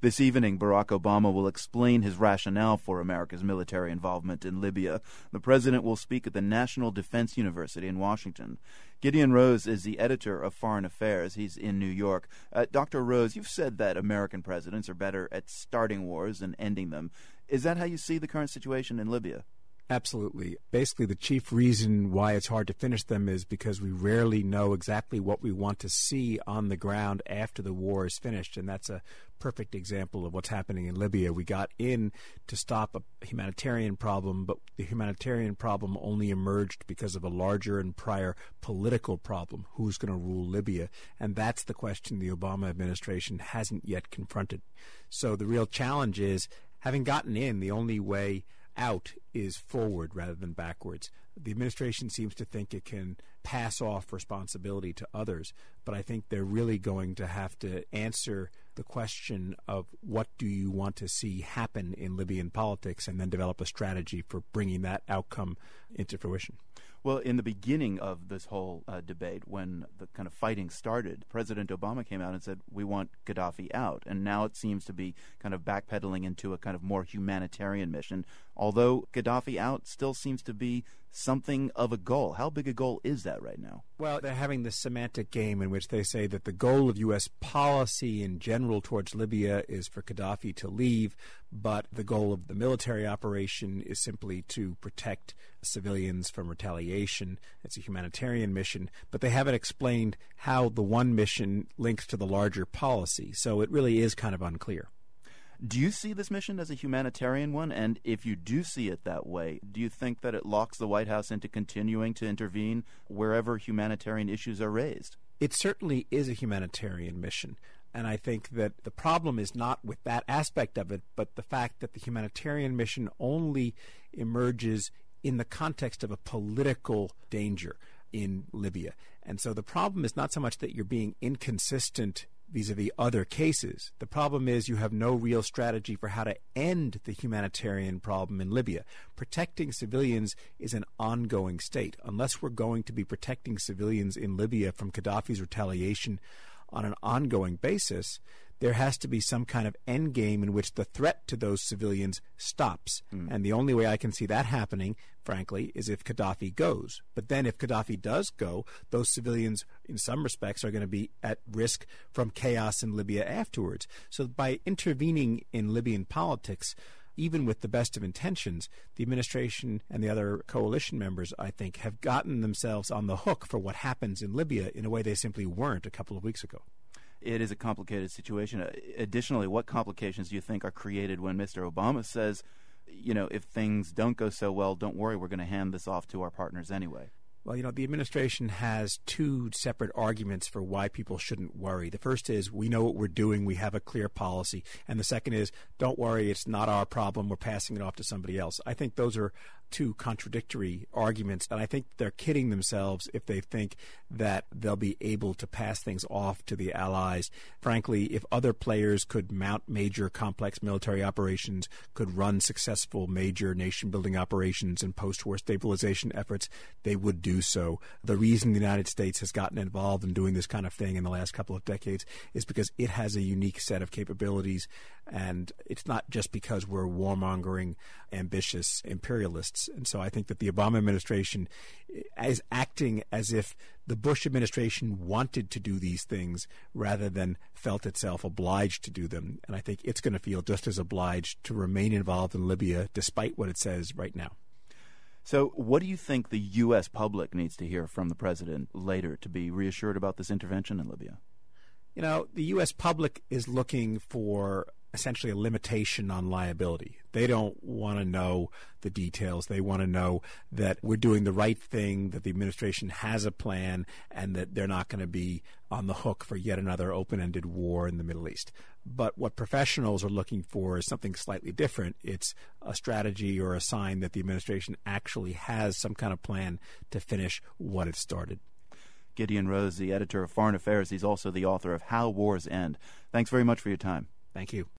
This evening, Barack Obama will explain his rationale for America's military involvement in Libya. The president will speak at the National Defense University in Washington. Gideon Rose is the editor of Foreign Affairs. He's in New York. Dr. Rose, you've said that American presidents are better at starting wars than ending them. Is that how you see the current situation in Libya? Absolutely. Basically, the chief reason why it's hard to finish them is because we rarely know exactly what we want to see on the ground after the war is finished, and that's a perfect example of what's happening in Libya. We got in to stop a humanitarian problem, but the humanitarian problem only emerged because of a larger and prior political problem. Who's going to rule Libya? And that's the question the Obama administration hasn't yet confronted. So the real challenge is, having gotten in, the only way out is forward rather than backwards. The administration seems to think it can pass off responsibility to others, but I think they're really going to have to answer the question of what do you want to see happen in Libyan politics and then develop a strategy for bringing that outcome into fruition. Well, in the beginning of this whole debate, when the kind of fighting started, President Obama came out and said, we want Gaddafi out. And now it seems to be kind of backpedaling into a kind of more humanitarian mission, although Gaddafi out still seems to be something of a goal. How big a goal is that right now? Well, they're having this semantic game in which they say that the goal of U.S. policy in general towards Libya is for Gaddafi to leave, but the goal of the military operation is simply to protect civilians from retaliation. It's a humanitarian mission, but they haven't explained how the one mission links to the larger policy, so it really is kind of unclear. Do you see this mission as a humanitarian one? And if you do see it that way, do you think that it locks the White House into continuing to intervene wherever humanitarian issues are raised? It certainly is a humanitarian mission. And I think that the problem is not with that aspect of it, but the fact that the humanitarian mission only emerges in the context of a political danger in Libya. And so the problem is not so much that you're being inconsistent vis-a-vis other cases. The problem is you have no real strategy for how to end the humanitarian problem in Libya. Protecting civilians is an ongoing state. Unless we're going to be protecting civilians in Libya from Gaddafi's retaliation on an ongoing basis, there has to be some kind of end game in which the threat to those civilians stops. And the only way I can see that happening, frankly, is if Gaddafi goes. But then if Gaddafi does go, those civilians, in some respects, are going to be at risk from chaos in Libya afterwards. So by intervening in Libyan politics, even with the best of intentions, the administration and the other coalition members, I think, have gotten themselves on the hook for what happens in Libya in a way they simply weren't a couple of weeks ago. It is a complicated situation. Additionally, what complications do you think are created when Mr. Obama says, you know, if things don't go so well, don't worry, we're going to hand this off to our partners anyway? Well, you know, the administration has two separate arguments for why people shouldn't worry. The first is, we know what we're doing, we have a clear policy. And the second is, don't worry, it's not our problem, we're passing it off to somebody else. I think those are two contradictory arguments, and I think they're kidding themselves if they think that they'll be able to pass things off to the allies. Frankly, if other players could mount major complex military operations, could run successful major nation-building operations and post-war stabilization efforts, they would do so. The reason the United States has gotten involved in doing this kind of thing in the last couple of decades is because it has a unique set of capabilities, and it's not just because we're warmongering, ambitious imperialists. And so I think that the Obama administration is acting as if the Bush administration wanted to do these things rather than felt itself obliged to do them. And I think it's going to feel just as obliged to remain involved in Libya despite what it says right now. So what do you think the U.S. public needs to hear from the president later to be reassured about this intervention in Libya? You know, the U.S. public is looking for essentially a limitation on liability. They don't want to know the details. They want to know that we're doing the right thing, that the administration has a plan, and that they're not going to be on the hook for yet another open-ended war in the Middle East. But what professionals are looking for is something slightly different. It's a strategy or a sign that the administration actually has some kind of plan to finish what it started. Gideon Rose, the editor of Foreign Affairs. He's also the author of How Wars End. Thanks very much for your time. Thank you.